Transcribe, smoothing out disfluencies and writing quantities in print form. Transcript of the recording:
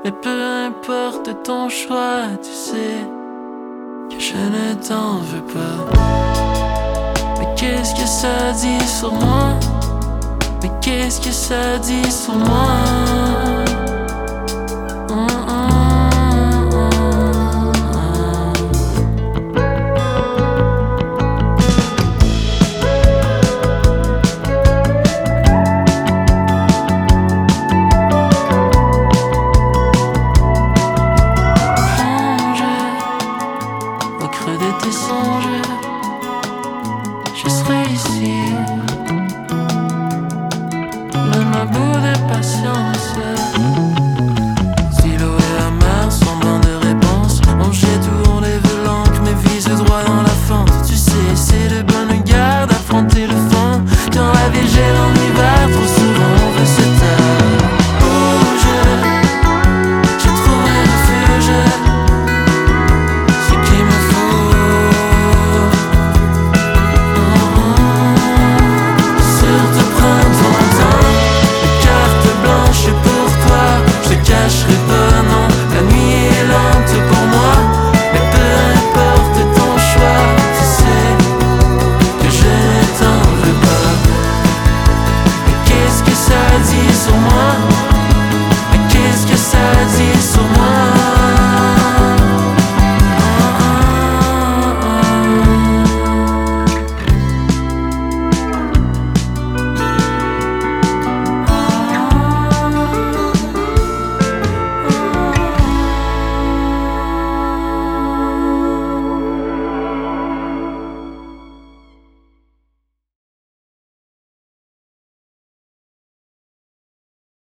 Mais peu importe ton choix, tu sais que je ne t'en veux pas. Mais qu'est-ce que ça dit sur moi? Mais qu'est-ce que ça dit sur moi? Au creux de tes songes,